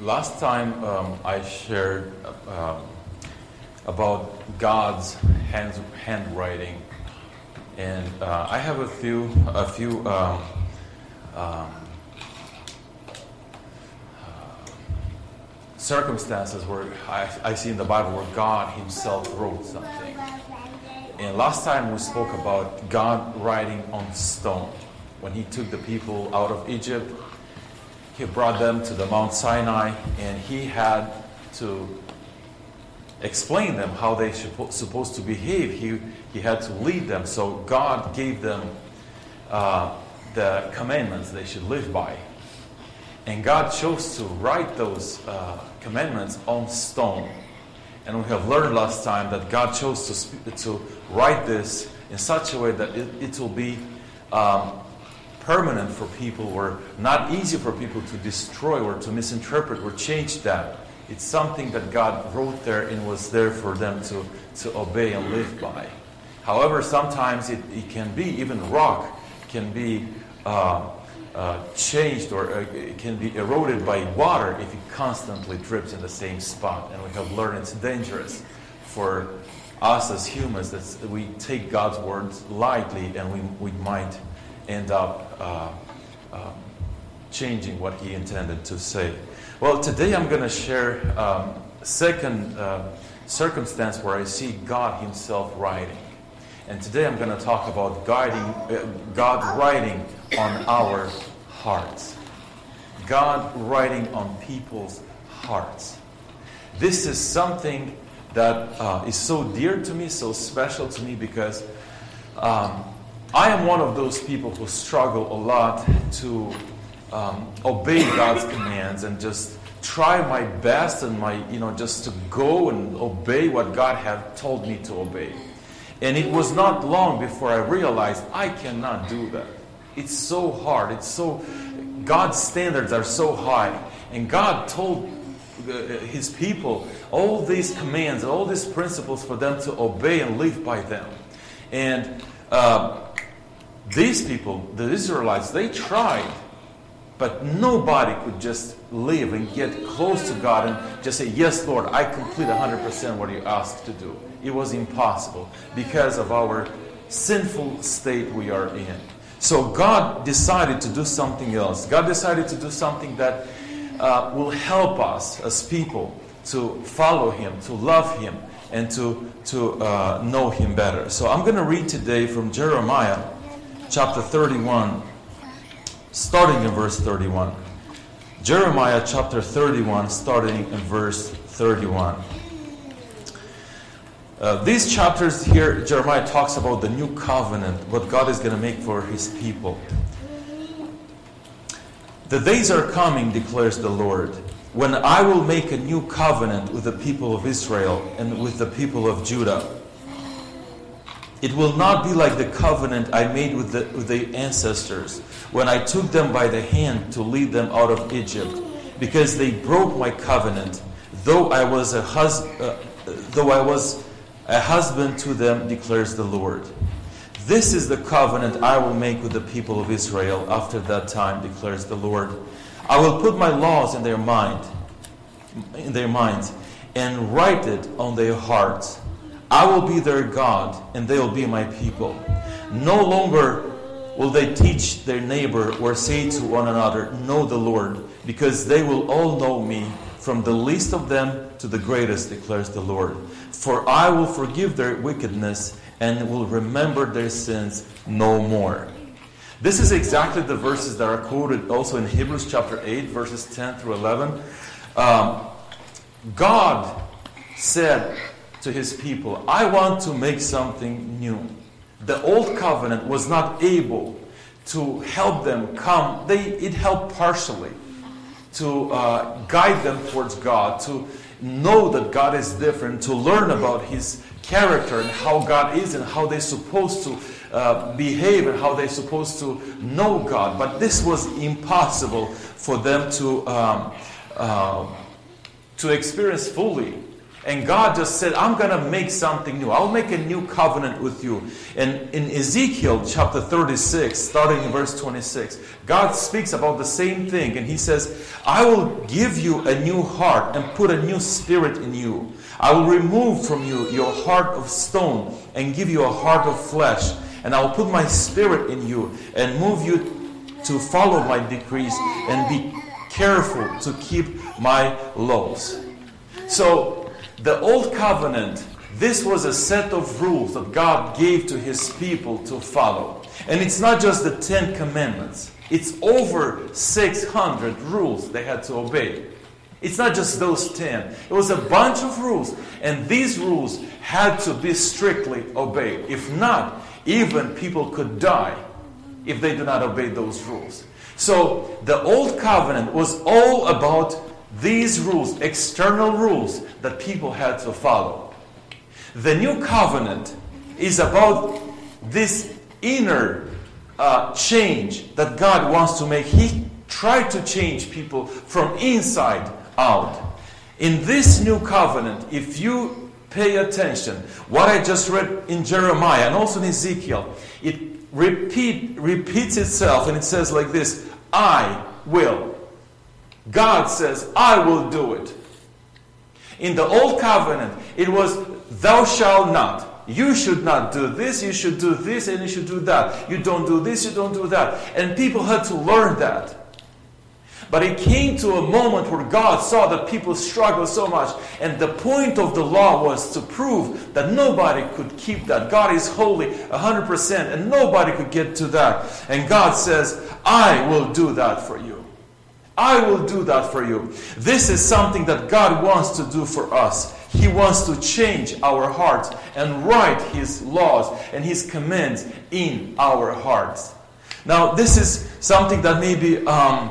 Last time I shared about God's handwriting, and I have a few circumstances where I see in the Bible where God Himself wrote something. And last time we spoke about God writing on stone. When He took the people out of Egypt, He brought them to the Mount Sinai, and He had to explain them how they supposed to behave. He had to lead them. So God gave them the commandments they should live by. And God chose to write those commandments on stone. And we have learned last time that God chose to write this in such a way that it will be permanent for people, or not easy for people to destroy or to misinterpret or change that. It's something that God wrote there and was there for them to obey and live by. However, sometimes it can be, even rock can be changed, or it can be eroded by water if it constantly drips in the same spot. And we have learned it's dangerous for us as humans that we take God's words lightly, and we might end up changing what He intended to say. Well, today I'm going to share a second circumstance where I see God Himself writing. And today I'm going to talk about God writing on our hearts. God writing on people's hearts. This is something that is so dear to me, so special to me, because I am one of those people who struggle a lot to obey God's commands and just try my best and just to go and obey what God had told me to obey. And it was not long before I realized I cannot do that. It's so hard. God's standards are so high. And God told His people all these commands and all these principles for them to obey and live by them. And these people, the Israelites, they tried, but nobody could just live and get close to God and just say, yes, Lord, I complete 100% what you asked to do. It was impossible because of our sinful state we are in. So God decided to do something else. God decided to do something that will help us as people to follow Him, to love Him, and to know Him better. So I'm going to read today from Jeremiah chapter 31, starting in verse 31. Jeremiah chapter 31, starting in verse 31. These chapters here, Jeremiah talks about the new covenant, what God is going to make for His people. The days are coming, declares the Lord, when I will make a new covenant with the people of Israel and with the people of Judah. It will not be like the covenant I made with the ancestors when I took them by the hand to lead them out of Egypt, because they broke my covenant, though I was a husband to them, declares the Lord. This is the covenant I will make with the people of Israel after that time, declares the Lord. I will put my laws in their minds, and write it on their hearts. I will be their God, and they will be my people. No longer will they teach their neighbor or say to one another, know the Lord, because they will all know me, from the least of them to the greatest, declares the Lord. For I will forgive their wickedness and will remember their sins no more. This is exactly the verses that are quoted also in Hebrews chapter 8, verses 10 through 11. God said to His people, I want to make something new. The old covenant was not able to help them come. It helped partially to guide them towards God, to know that God is different, to learn about His character and how God is and how they're supposed to behave and how they're supposed to know God. But this was impossible for them to experience fully And God just said, I'm going to make something new. I'll make a new covenant with you. And in Ezekiel chapter 36, starting in verse 26, God speaks about the same thing. And He says, I will give you a new heart and put a new spirit in you. I will remove from you your heart of stone and give you a heart of flesh. And I will put my spirit in you and move you to follow my decrees and be careful to keep my laws. So, the old covenant, this was a set of rules that God gave to His people to follow. And it's not just the 10 commandments. It's over 600 rules they had to obey. It's not just those 10. It was a bunch of rules. And these rules had to be strictly obeyed. If not, even people could die if they do not obey those rules. So the old covenant was all about these rules, external rules that people had to follow. The new covenant is about this inner change that God wants to make. He tried to change people from inside out. In this new covenant, if you pay attention, what I just read in Jeremiah and also in Ezekiel, it repeats itself, and it says like this, I will. God says, I will do it. In the old covenant, it was, thou shalt not. You should not do this, you should do this, and you should do that. You don't do this, you don't do that. And people had to learn that. But it came to a moment where God saw that people struggled so much. And the point of the law was to prove that nobody could keep that. God is holy 100%, and nobody could get to that. And God says, I will do that for you. I will do that for you. This is something that God wants to do for us. He wants to change our hearts and write His laws and His commands in our hearts. Now, this is something that may be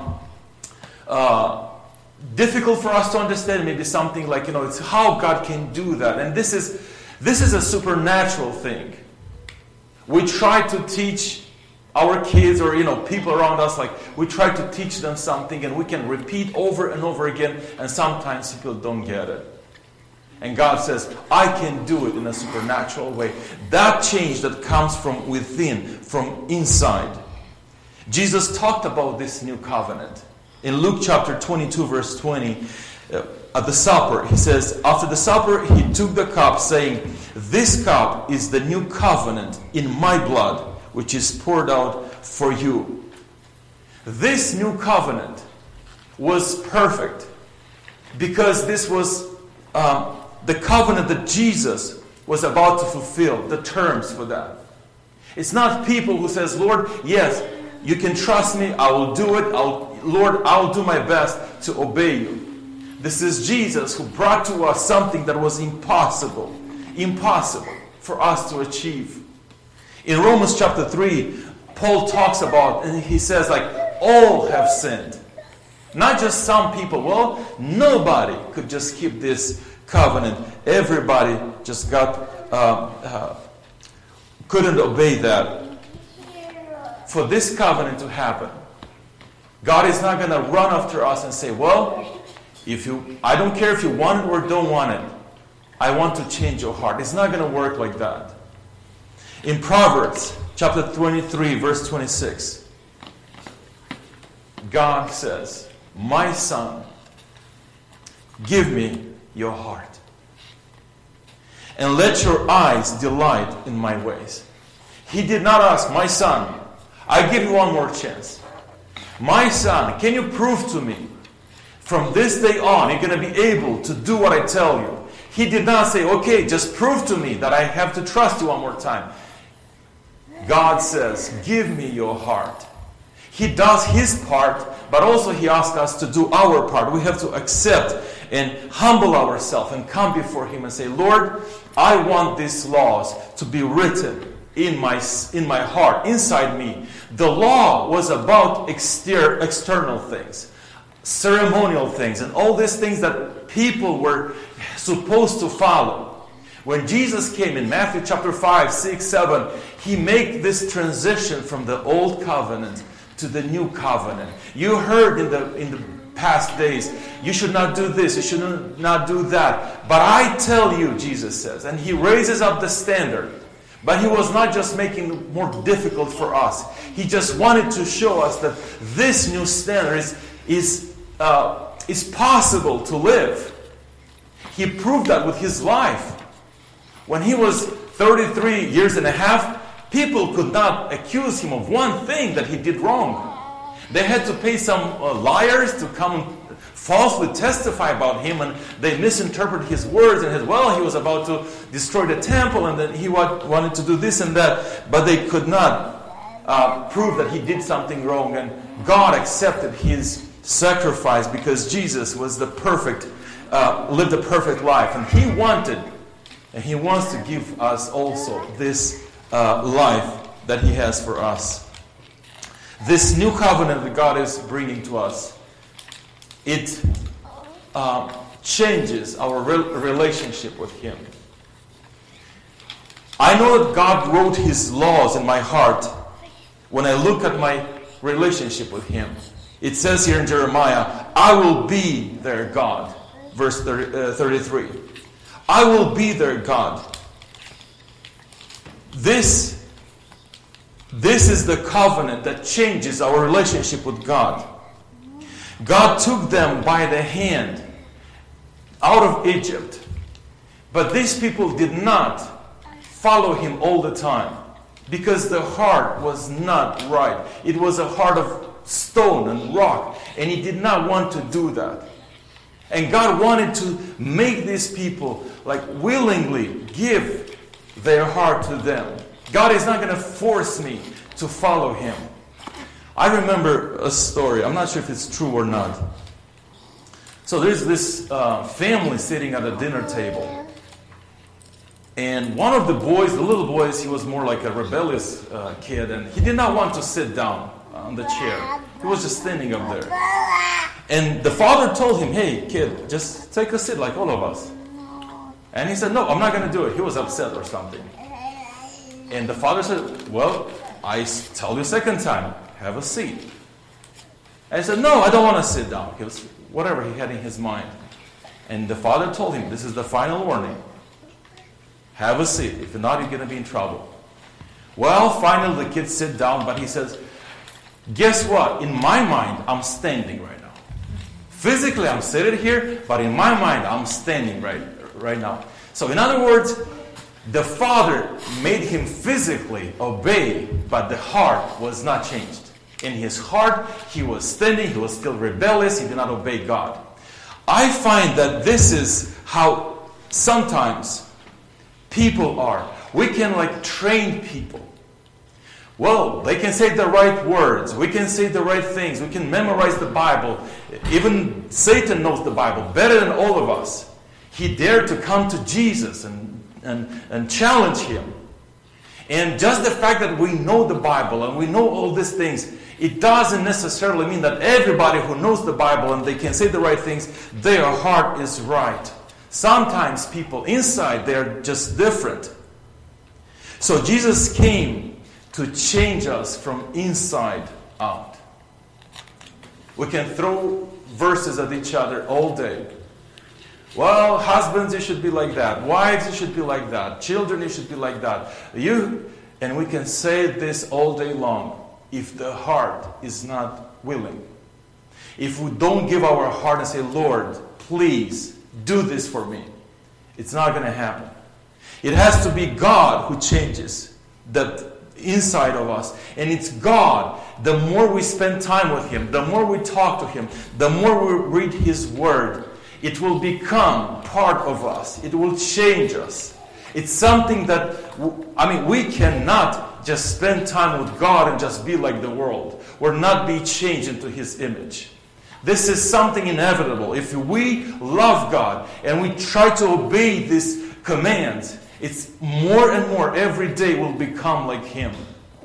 difficult for us to understand. Maybe something like, it's how God can do that. And this is a supernatural thing. We try to teach our kids or people around us, like we try to teach them something and we can repeat over and over again, and sometimes people don't get it. And God says, I can do it in a supernatural way. That change that comes from within, from inside. Jesus talked about this new covenant. In Luke chapter 22 verse 20, at the supper, He says, after the supper He took the cup, saying, this cup is the new covenant in my blood, which is poured out for you. This new covenant was perfect because this was the covenant that Jesus was about to fulfill, the terms for that. It's not people who says, Lord, yes, you can trust me, I will do it, Lord, I'll do my best to obey you. This is Jesus who brought to us something that was impossible for us to achieve. In Romans chapter 3, Paul talks about, and he says all have sinned. Not just some people. Well, nobody could just keep this covenant. Everybody just couldn't obey that. For this covenant to happen, God is not going to run after us and say, well, I don't care if you want it or don't want it. I want to change your heart. It's not going to work like that. In Proverbs chapter 23, verse 26, God says, my son, give me your heart, and let your eyes delight in my ways. He did not ask, my son, I give you one more chance. My son, can you prove to me from this day on you're going to be able to do what I tell you? He did not say, okay, just prove to me that I have to trust you one more time. God says, give me your heart. He does His part, but also He asks us to do our part. We have to accept and humble ourselves and come before Him and say, Lord, I want these laws to be written in my heart, inside me. The law was about external things, ceremonial things, and all these things that people were supposed to follow. When Jesus came in Matthew chapter 5, 6, 7, He made this transition from the old covenant to the new covenant. You heard in the past days. You should not do this. You should not do that. But I tell you, Jesus says, and He raises up the standard. But He was not just making it more difficult for us. He just wanted to show us that this new standard is possible to live. He proved that with His life. When He was 33 years and a half, people could not accuse Him of one thing that He did wrong. They had to pay some liars to come and falsely testify about Him, and they misinterpreted His words and said, well, He was about to destroy the temple, and then He wanted to do this and that, but they could not prove that He did something wrong, and God accepted His sacrifice because Jesus was the perfect, lived a perfect life, and He wanted, and He wants to give us also this life that He has for us. This new covenant that God is bringing to us, it changes our relationship with Him. I know that God wrote His laws in my heart when I look at my relationship with Him. It says here in Jeremiah, I will be their God. Verse 33. I will be their God. This is the covenant that changes our relationship with God. God took them by the hand out of Egypt. But these people did not follow Him all the time because the heart was not right. It was a heart of stone and rock, and He did not want to do that. And God wanted to make these people willingly give their heart to them. God is not going to force me to follow Him. I remember a story. I'm not sure if it's true or not. So there's this family sitting at a dinner table. And one of the boys, the little boys, he was more like a rebellious kid. And he did not want to sit down on the chair. He was just standing up there. And the father told him, hey, kid, just take a seat like all of us. And he said, no, I'm not going to do it. He was upset or something. And the father said, well, I tell you a second time, have a seat. And he said, no, I don't want to sit down. He was, whatever he had in his mind. And the father told him, this is the final warning. Have a seat. If not, you're going to be in trouble. Well, finally the kid sit down, but he says, guess what? In my mind, I'm standing right now. Physically, I'm sitting here, but in my mind, I'm standing right now. So in other words, the father made him physically obey, but the heart was not changed. In his heart, he was standing, he was still rebellious, he did not obey God. I find that this is how sometimes people are. We can train people. Well, they can say the right words. We can say the right things. We can memorize the Bible. Even Satan knows the Bible better than all of us. He dared to come to Jesus and challenge Him. And just the fact that we know the Bible and we know all these things, it doesn't necessarily mean that everybody who knows the Bible and they can say the right things, their heart is right. Sometimes people inside, they're just different. So Jesus came to change us from inside out. We can throw verses at each other all day. Well, husbands, you should be like that. Wives, you should be like that. Children, you should be like that. And we can say this all day long if the heart is not willing. If we don't give our heart and say, Lord, please do this for me, it's not going to happen. It has to be God who changes the inside of us. And it's God. The more we spend time with Him, the more we talk to Him, the more we read His Word, it will become part of us. It will change us. It's something that, we cannot just spend time with God and just be like the world, or not be changed into His image. This is something inevitable. If we love God and we try to obey these commands, it's more and more every day we'll become like Him.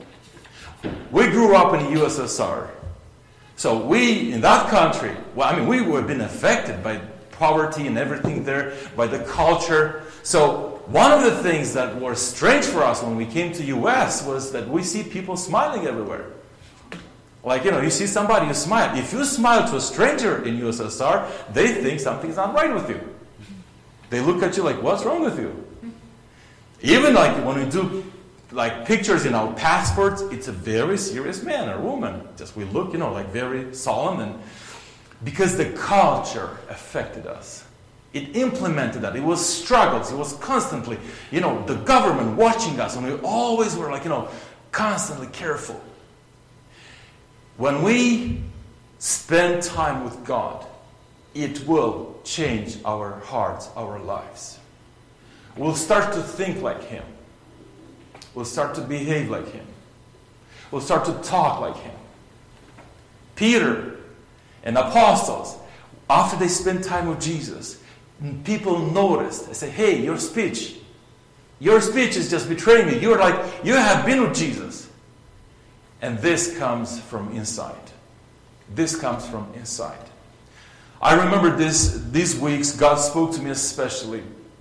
We grew up in the USSR. So we, in that country, we would have been affected by poverty and everything there, by the culture. So one of the things that were strange for us when we came to U.S. was that we see people smiling everywhere. Like, you see somebody, you smile. If you smile to a stranger in USSR, they think something's not right with you. They look at you like, what's wrong with you? Even like when we do like pictures in our passports, it's a very serious man or woman. Just we look, like very solemn, and because the culture affected us. It implemented that. It was struggles. It was constantly, the government watching us, and we always were like, constantly careful. When we spend time with God, it will change our hearts, our lives. We'll start to think like Him. We'll start to behave like Him. We'll start to talk like Him. Peter and apostles, after they spent time with Jesus, people noticed. They say, hey, your speech is just betraying me. You have been with Jesus. And this comes from inside. This comes from inside. I remember these weeks, God spoke to me especially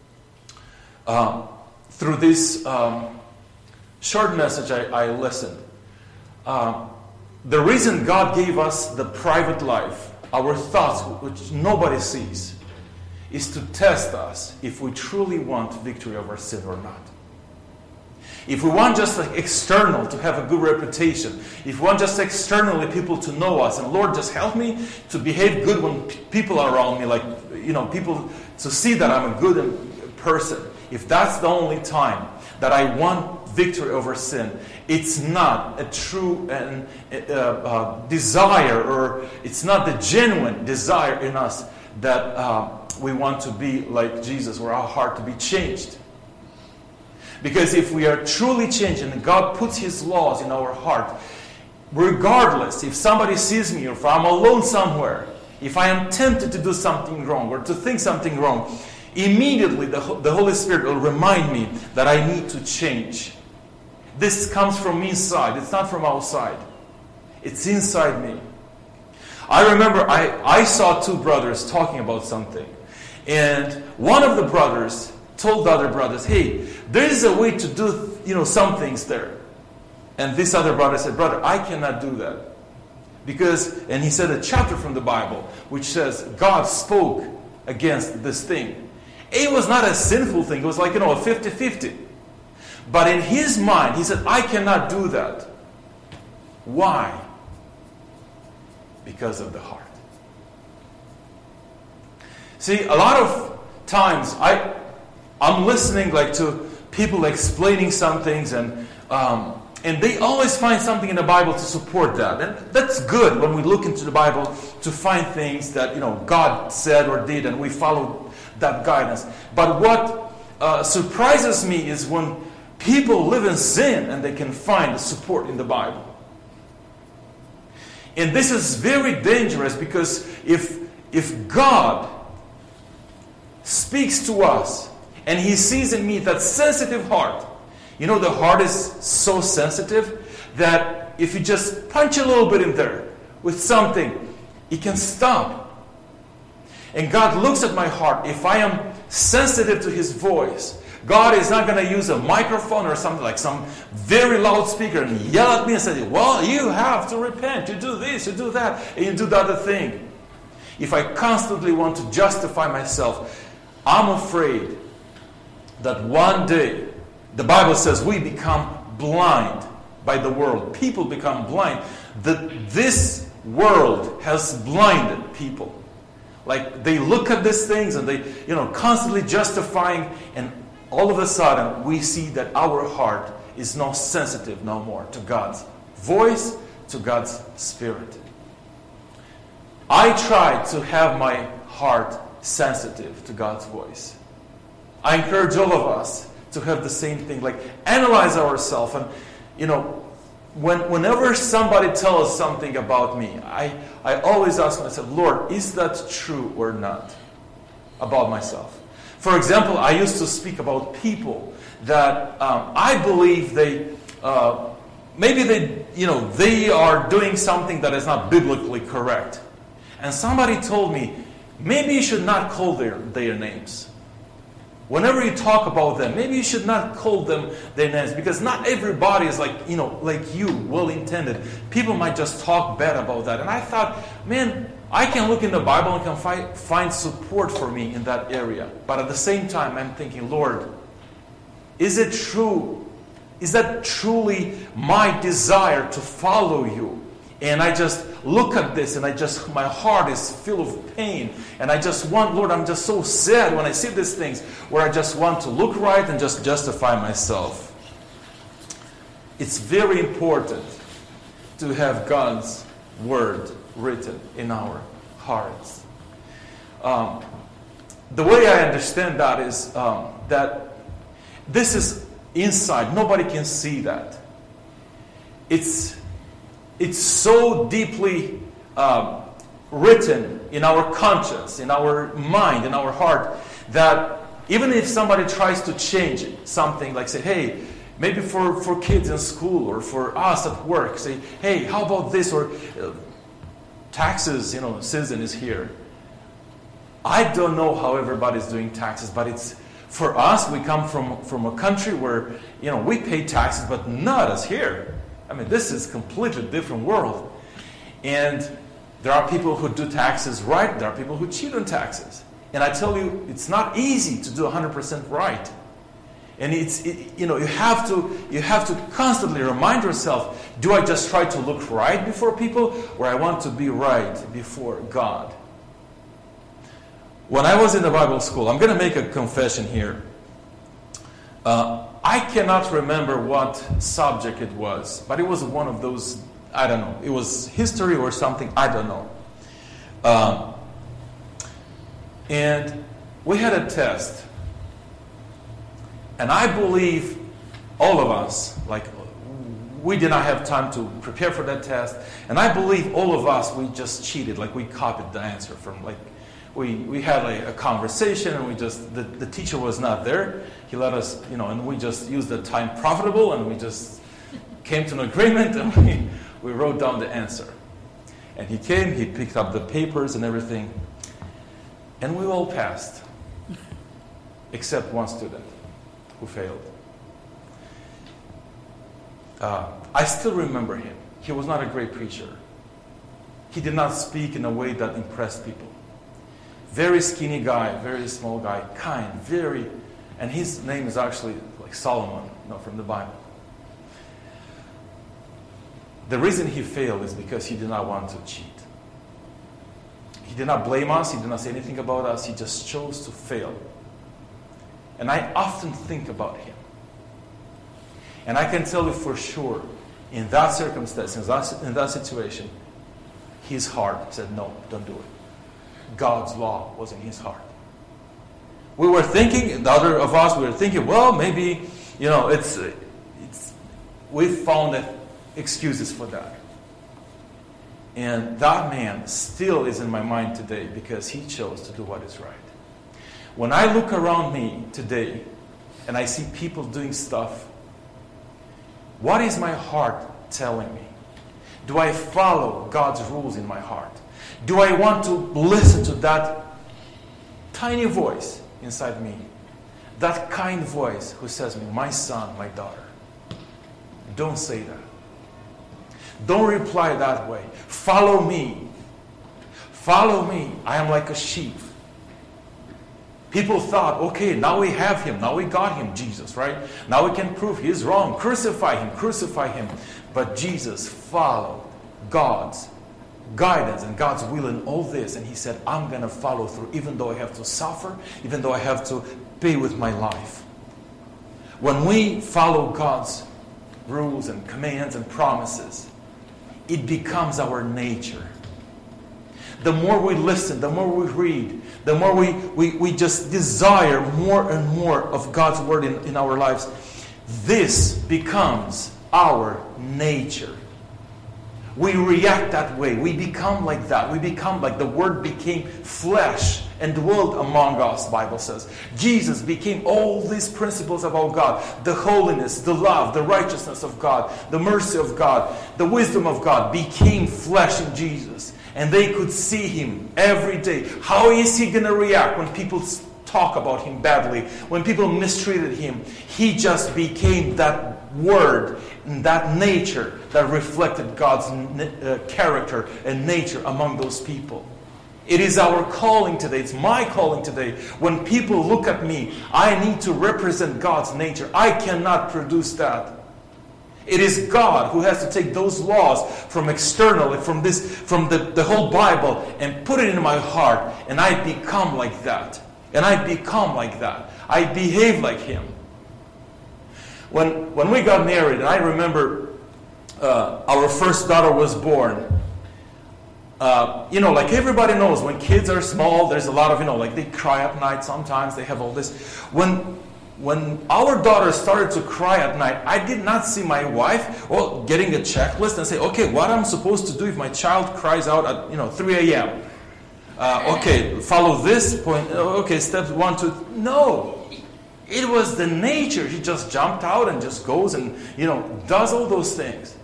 through this short message I listened. The reason God gave us the private life, our thoughts, which nobody sees, is to test us if we truly want victory over sin or not. If we want just like external to have a good reputation, if we want just externally people to know us, and Lord, just help me to behave good when people are around me, like, people to see that I'm a good person. If that's the only time that I want victory over sin, it's not a true desire, or it's not the genuine desire in us that we want to be like Jesus, or our heart to be changed. Because if we are truly changed and God puts His laws in our heart, regardless if somebody sees me or if I'm alone somewhere, if I am tempted to do something wrong or to think something wrong, immediately the Holy Spirit will remind me that I need to change. This comes from inside. It's not from outside. It's inside me. I remember I saw two brothers talking about something. And one of the brothers told the other brothers, hey, there is a way to do, some things there. And this other brother said, brother, I cannot do that. And he said a chapter from the Bible, which says God spoke against this thing. It was not a sinful thing. It was like, a 50-50. But in his mind, he said, I cannot do that. Why? Because of the heart. See, a lot of times I'm listening to people explaining some things, and they always find something in the Bible to support that. And that's good when we look into the Bible to find things that God said or did, and we follow that guidance. But what surprises me is when people live in sin and they can find support in the Bible. And this is very dangerous, because if God speaks to us and He sees in me that sensitive heart, the heart is so sensitive that if you just punch a little bit in there with something, it can stop. And God looks at my heart. If I am sensitive to His voice, God is not going to use a microphone or something like some very loud speaker and yell at me and say, well, you have to repent. You do this, you do that, and you do the other thing. If I constantly want to justify myself, I'm afraid that one day, the Bible says we become blind by the world. People become blind. This world has blinded people. Like they look at these things and they, constantly justifying, and all of a sudden we see that our heart is not sensitive no more to God's voice, to God's Spirit. I try to have my heart sensitive to God's voice. I encourage all of us to have the same thing, like analyze ourselves. And whenever somebody tells us something about me, I always ask myself, Lord, is that true or not about myself? For example, I used to speak about people that I believe they are doing something that is not biblically correct. And somebody told me, maybe you should not call their names. Whenever you talk about them, maybe you should not call them their names, because not everybody is like you, well-intended. People might just talk bad about that. And I thought, man, I can look in the Bible and can find support for me in that area. But at the same time, I'm thinking, Lord, is it true? Is that truly my desire to follow you? And I just look at this and my heart is full of pain. And I just want, Lord, I'm just so sad when I see these things where I just want to look right and just justify myself. It's very important to have God's word written in our hearts. The way I understand that is that this is inside. Nobody can see that. It's so deeply written in our conscience, in our mind, in our heart, that even if somebody tries to change it, something like say, hey, maybe for kids in school or for us at work, say, hey, how about this? Or taxes, season is here. I don't know how everybody's doing taxes, but it's for us, we come from a country where, we pay taxes, but not as here. I mean, this is a completely different world. And there are people who do taxes right. There are people who cheat on taxes. And I tell you, it's not easy to do 100% right. And you have to constantly remind yourself, do I just try to look right before people, or I want to be right before God? When I was in the Bible school, I'm going to make a confession here. I cannot remember what subject it was, but it was one of those, I don't know. It was history or something, I don't know. And we had a test. And I believe all of us, we did not have time to prepare for that test. And I believe all of us, we just cheated, we copied the answer from, we had a conversation, and the teacher was not there. He let us, and we just used the time profitable, and we just came to an agreement, and we wrote down the answer. And he came, he picked up the papers and everything, and we all passed, except one student who failed. I still remember him. He was not a great preacher. He did not speak in a way that impressed people. Very skinny guy, very small guy, kind, and his name is actually like Solomon, from the Bible. The reason he failed is because he did not want to cheat. He did not blame us, he did not say anything about us, he just chose to fail. And I often think about him. And I can tell you for sure, in that circumstance, in that situation, his heart said, no, don't do it. God's law was in his heart. We were thinking, the other of us, we were thinking, well, maybe, we found excuses for that. And that man still is in my mind today because he chose to do what is right. When I look around me today and I see people doing stuff, what is my heart telling me? Do I follow God's rules in my heart? Do I want to listen to that tiny voice inside me? That kind voice who says to me, my son, my daughter, don't say that. Don't reply that way. Follow me. Follow me. I am like a sheep. People thought, okay, now we have him. Now we got him, Jesus, right? Now we can prove he's wrong. Crucify him, crucify him. But Jesus followed God's guidance and God's will in all this. And he said, I'm going to follow through, even though I have to suffer, even though I have to pay with my life. When we follow God's rules and commands and promises, it becomes our nature. The more we listen, the more we read, the more we just desire more and more of God's word in our lives, this becomes our nature. We react that way. We become like that. We become like the Word became flesh and dwelled among us, the Bible says. Jesus became all these principles about God. The holiness, the love, the righteousness of God, the mercy of God, the wisdom of God became flesh in Jesus. And they could see him every day. How is he going to react when people talk about him badly, when people mistreated him, he just became that word, that nature that reflected God's character and nature among those people. It is our calling today. It's my calling today. When people look at me, I need to represent God's nature. I cannot produce that. It is God who has to take those laws from externally, from the whole Bible, and put it in my heart, and I become like that. And I become like that. I behave like Him. When we got married, and I remember our first daughter was born. Like everybody knows, when kids are small, there's a lot of, like they cry at night sometimes, they have all this. When our daughter started to cry at night, I did not see my wife getting a checklist and say, okay, what I'm supposed to do if my child cries out at 3 a.m. Okay, follow this point. Okay, steps 1, 2. No, it was the nature. He just jumped out and just goes and does all those things.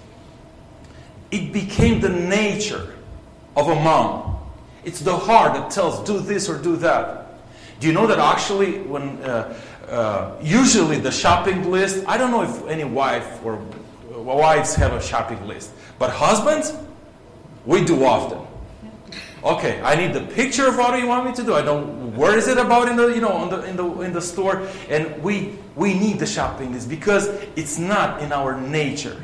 It became the nature of a mom. It's the heart that tells, do this or do that. Do you know that actually when usually the shopping list, I don't know if any wife or wives have a shopping list, but husbands, we do often. Okay, I need the picture of what you want me to do. I don't. Where is it about in the store? And we need the shopping list because it's not in our nature.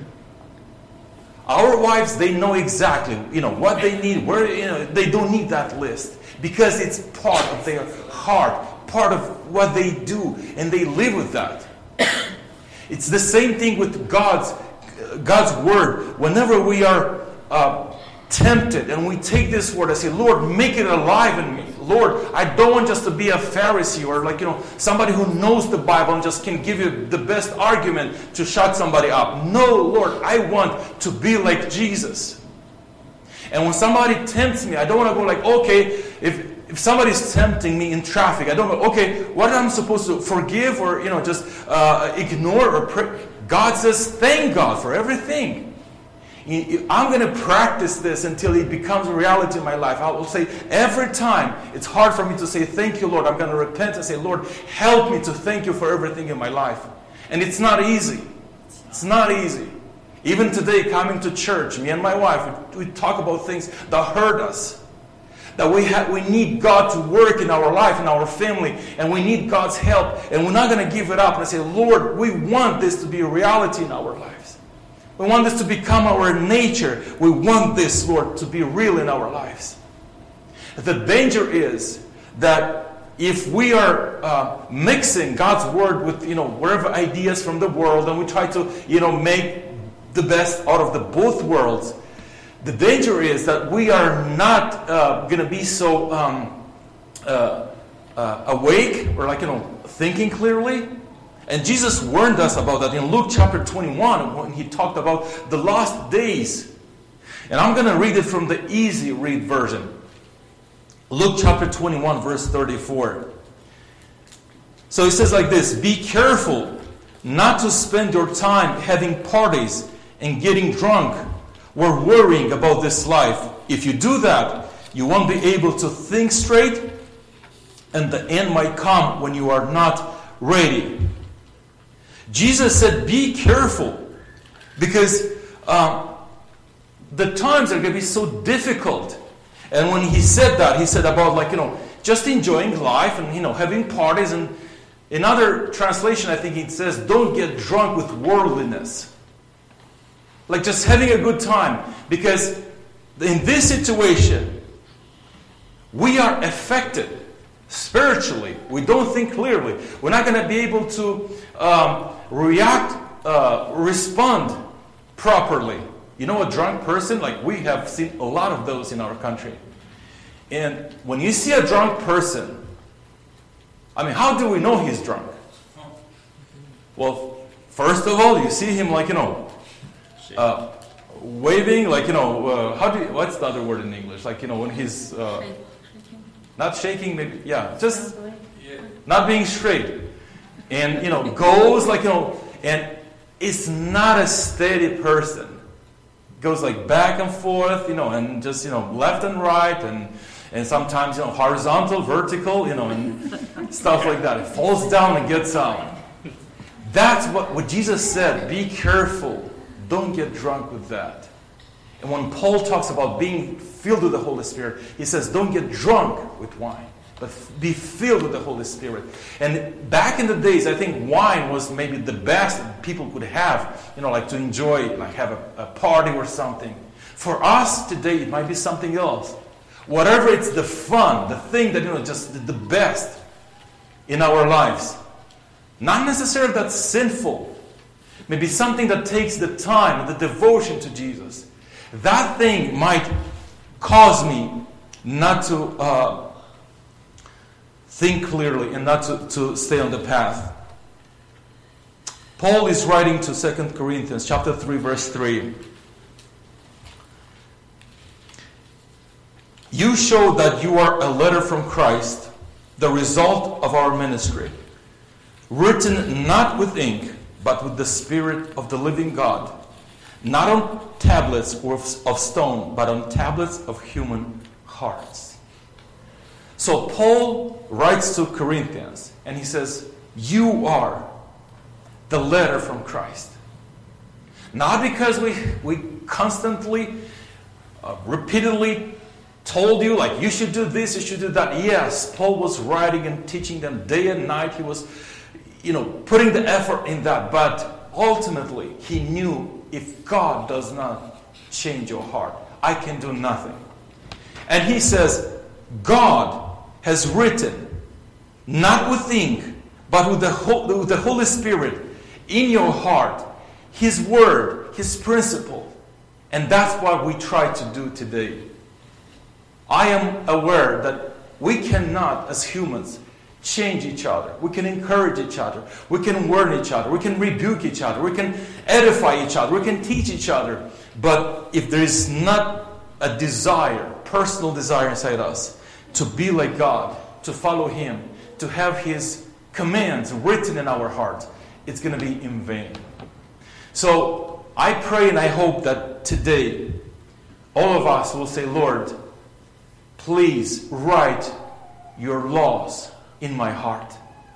Our wives, they know exactly, what they need. Where they don't need that list because it's part of their heart, part of what they do, and they live with that. It's the same thing with God's word. Whenever we are tempted and we take this word and say, Lord, make it alive in me. Lord, I don't want just to be a Pharisee or somebody who knows the Bible and just can give you the best argument to shut somebody up. No, Lord, I want to be like Jesus. And when somebody tempts me, I don't want to go like, okay, if somebody's tempting me in traffic, I don't go, okay, what am I supposed to forgive or just ignore or pray? God says, thank God for everything. I'm going to practice this until it becomes a reality in my life. I will say every time it's hard for me to say thank you, Lord. I'm going to repent and say, Lord, help me to thank you for everything in my life. And it's not easy. It's not easy. Even today, coming to church, me and my wife, we talk about things that hurt us. That we need God to work in our life, in our family, and we need God's help. And we're not going to give it up and say, Lord, we want this to be a reality in our lives. We want this to become our nature. We want this, Lord, to be real in our lives. The danger is that if we are mixing God's word with, whatever ideas from the world, and we try to, make the best out of the both worlds, the danger is that we are not going to be so awake or thinking clearly. And Jesus warned us about that in Luke chapter 21 when He talked about the last days. And I'm going to read it from the easy read version. Luke chapter 21 verse 34. So it says like this, be careful not to spend your time having parties and getting drunk or worrying about this life. If you do that, you won't be able to think straight, and the end might come when you are not ready. Jesus said, be careful, because the times are going to be so difficult. And when He said that, He said about just enjoying life and having parties. And in other translation, I think it says, don't get drunk with worldliness. Like just having a good time. Because in this situation, we are affected spiritually. We don't think clearly. We're not going to be able to respond properly. A drunk person, we have seen a lot of those in our country. And when you see a drunk person, how do we know he's drunk? Well, first of all, you see him waving, what's the other word in English? When he's not shaking, maybe, just not being straight. And, goes and it's not a steady person. Goes back and forth, and just, left and right, and sometimes, horizontal, vertical, and stuff like that. It falls down and gets up. That's what Jesus said. Be careful. Don't get drunk with that. And when Paul talks about being filled with the Holy Spirit, he says, don't get drunk with wine, but be filled with the Holy Spirit. And back in the days, I think wine was maybe the best people could have, like to enjoy, like have a party or something. For us today, it might be something else. Whatever it's the fun, the thing that, just the best in our lives. Not necessarily that's sinful. Maybe something that takes the time, the devotion to Jesus. That thing might cause me not to think clearly and not to stay on the path. Paul is writing to 2 Corinthians chapter 3, verse 3. You show that you are a letter from Christ, the result of our ministry, written not with ink, but with the Spirit of the living God, not on tablets of stone, but on tablets of human hearts. So Paul writes to Corinthians, and he says, you are the letter from Christ. Not because we constantly, repeatedly told you, like, you should do this, you should do that. Yes, Paul was writing and teaching them day and night. He was, putting the effort in that. But ultimately, he knew if God does not change your heart, I can do nothing. And he says, God has written, not with ink, but with the Holy Spirit in your heart, His Word, His principle. And that's what we try to do today. I am aware that we cannot, as humans, change each other. We can encourage each other. We can warn each other. We can rebuke each other. We can edify each other. We can teach each other. But if there is not a desire, personal desire inside us, to be like God, to follow Him, to have His commands written in our heart, it's going to be in vain. So I pray and I hope that today all of us will say, Lord, please write your laws in my heart.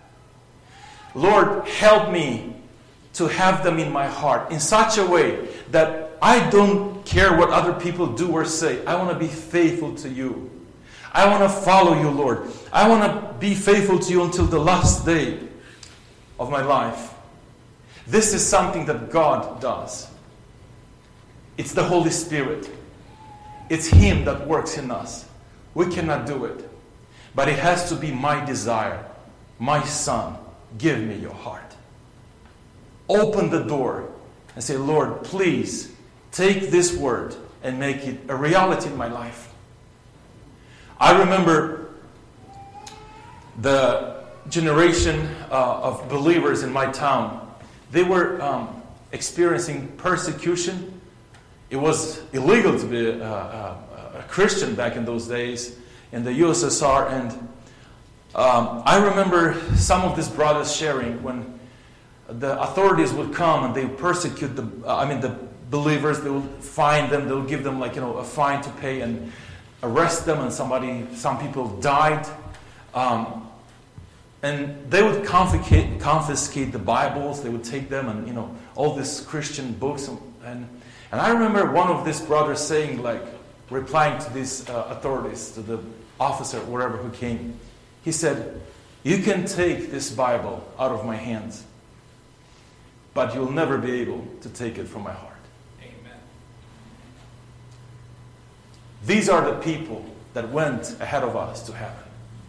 Lord, help me to have them in my heart in such a way that I don't care what other people do or say. I want to be faithful to you. I want to follow you, Lord. I want to be faithful to you until the last day of my life. This is something that God does. It's the Holy Spirit. It's Him that works in us. We cannot do it. But it has to be my desire. My son, give me your heart. Open the door and say, Lord, please take this word and make it a reality in my life. I remember the generation of believers in my town. They were experiencing persecution. It was illegal to be a Christian back in those days in the USSR. And I remember some of these brothers sharing when the authorities would come and they would persecute the believers. They would fine them. They would give them a fine to pay and arrest them. And some people died. And they would confiscate the Bibles. They would take them and all these Christian books. And I remember one of these brothers saying, replying to these authorities, to the officer, wherever who came. He said, you can take this Bible out of my hands, but you'll never be able to take it from my heart. Amen. These are the people that went ahead of us to heaven.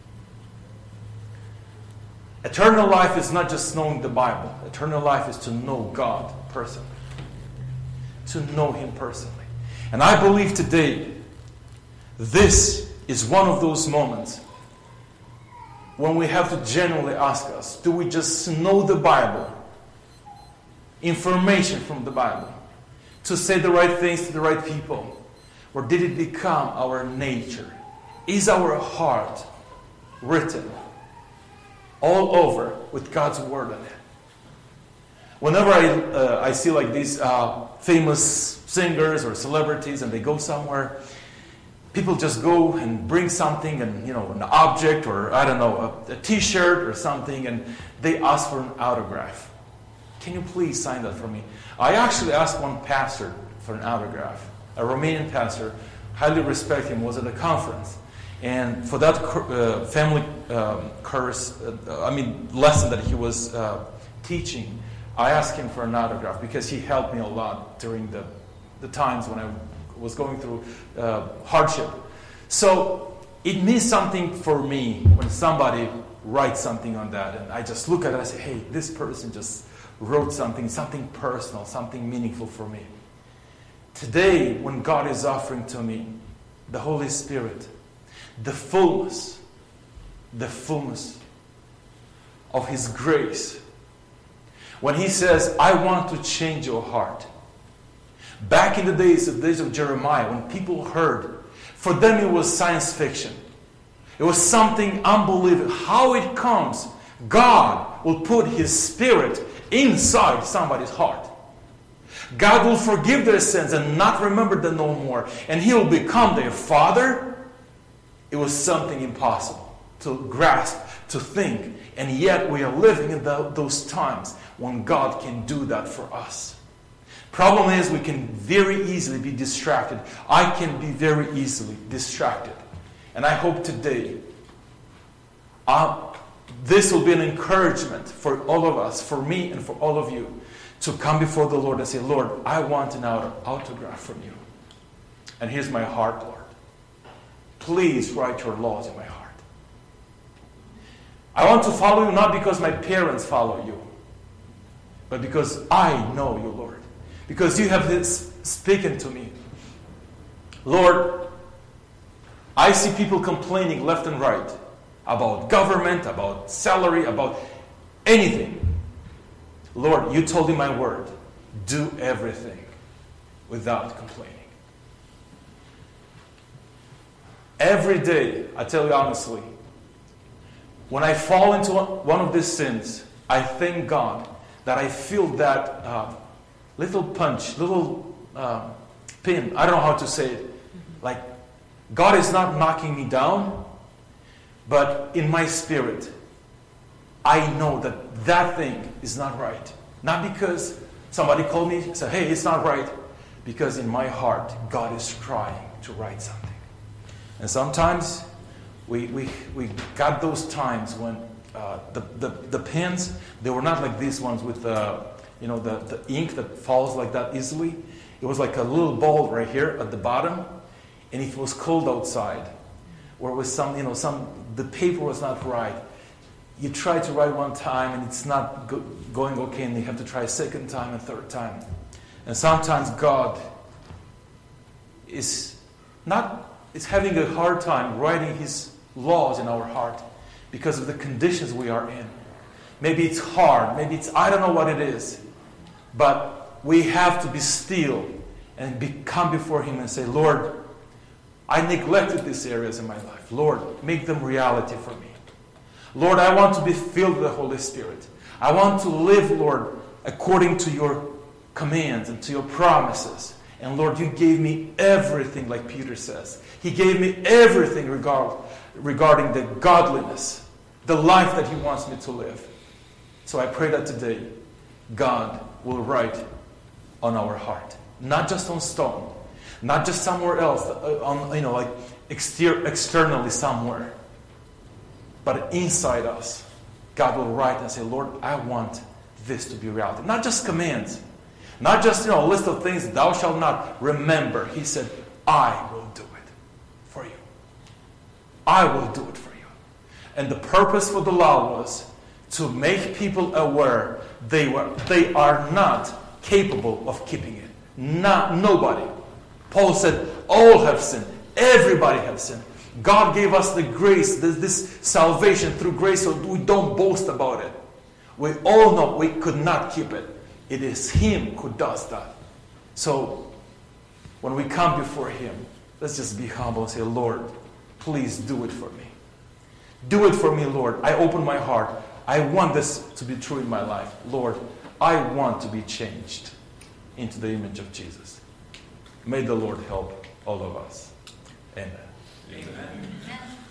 Eternal life is not just knowing the Bible. Eternal life is to know God personally. To know Him personally. And I believe today, this is one of those moments when we have to genuinely ask us, do we just know the Bible, information from the Bible, to say the right things to the right people? Or did it become our nature? Is our heart written all over with God's Word in it? Whenever I see these famous singers or celebrities and they go somewhere, people just go and bring something, and an object, or I don't know, a T-shirt or something, and they ask for an autograph. Can you please sign that for me? I actually asked one pastor for an autograph, a Romanian pastor. Highly respect him, was at a conference. And for that family lesson that he was teaching, I asked him for an autograph because he helped me a lot during the times when I was going through hardship. So it means something for me when somebody writes something on that. And I just look at it and I say, hey, this person just wrote something personal, something meaningful for me. Today, when God is offering to me the Holy Spirit, the fullness of His grace, when He says, I want to change your heart. Back in the days of Jeremiah, when people heard, for them it was science fiction. It was something unbelievable. How it comes, God will put His Spirit inside somebody's heart. God will forgive their sins and not remember them no more. And He will become their Father. It was something impossible to grasp, to think. And yet we are living in those times when God can do that for us. Problem is, we can very easily be distracted. I can be very easily distracted. And I hope today this will be an encouragement for all of us, for me and for all of you, to come before the Lord and say, Lord, I want an autograph from you. And here's my heart, Lord. Please write your laws in my heart. I want to follow you not because my parents follow you, but because I know you, Lord. Because you have this spoken to me. Lord, I see people complaining left and right about government, about salary, about anything. Lord, you told in my word, do everything without complaining. Every day, I tell you honestly, when I fall into one of these sins, I thank God that I feel that little punch, little pin. I don't know how to say it. Like, God is not knocking me down, but in my spirit, I know that thing is not right. Not because somebody called me and said, hey, it's not right. Because in my heart, God is trying to write something. And sometimes we got those times when the pens, they were not like these ones with the ink that falls like that easily. It was like a little ball right here at the bottom. And if it was cold outside, or with the paper was not right, you try to write one time and it's not going okay, and you have to try a second time and third time. And sometimes God is having a hard time writing His laws in our heart because of the conditions we are in. Maybe it's hard, I don't know what it is, but we have to be still and come before Him and say, Lord, I neglected these areas in my life. Lord, make them reality for me. Lord, I want to be filled with the Holy Spirit. I want to live, Lord, according to your commands and to your promises. And Lord, you gave me everything, like Peter says. He gave me everything regarding the godliness, the life that He wants me to live. So I pray that today, God will write on our heart. Not just on stone. Not just somewhere else, externally somewhere. But inside us, God will write and say, Lord, I want this to be reality. Not just commands. Not just a list of things, thou shalt not remember. He said, I will do it for you. I will do it for you. And the purpose for the law was to make people aware they are not capable of keeping it. Nobody. Paul said, all have sinned. Everybody has sinned. God gave us the grace, this salvation through grace, so we don't boast about it. We all know we could not keep it. It is Him who does that. So, when we come before Him, let's just be humble and say, Lord, please do it for me. Do it for me, Lord. I open my heart. I want this to be true in my life. Lord, I want to be changed into the image of Jesus. May the Lord help all of us. Amen. Amen.